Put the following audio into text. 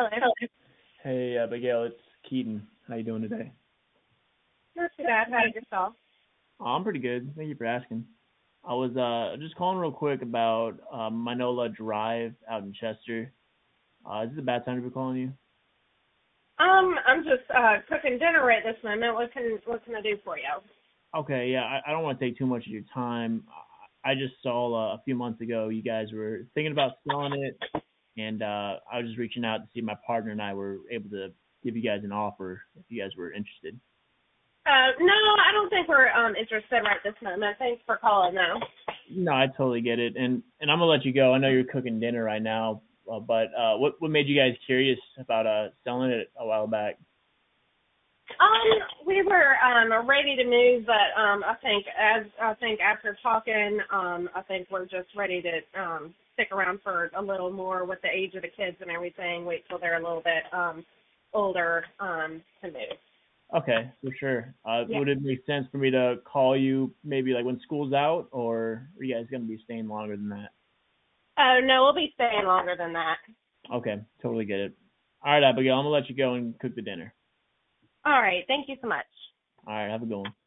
Hello. Hey, Abigail, it's Keaton. How you doing today? Not too bad. How about yourself? Oh, I'm pretty good. Thank you for asking. I was just calling real quick about Minola Drive out in Chester. Is this a bad time to be calling you? I'm just cooking dinner right this moment. What can I do for you? Okay, yeah, I don't want to take too much of your time. I just saw a few months ago you guys were thinking about selling it, and I was just reaching out to see if my partner and I were able to give you guys an offer if you guys were interested. No, I don't think we're interested right this moment. Thanks for calling though. No, I totally get it, and I'm gonna let you go. I know you're cooking dinner right now, but what made you guys curious about selling it a while back? We were ready to move, but I think after talking, I think we're just ready to stick around for a little more with the age of the kids and everything. Wait till they're a little bit older to move. Okay, for sure. Yeah. Would it make sense for me to call you maybe like when school's out, or are you guys gonna be staying longer than that? Oh no, we'll be staying longer than that. Okay, totally get it. All right, Abigail, I'm gonna let you go and cook the dinner. All right. Thank you so much. All right, have a good one.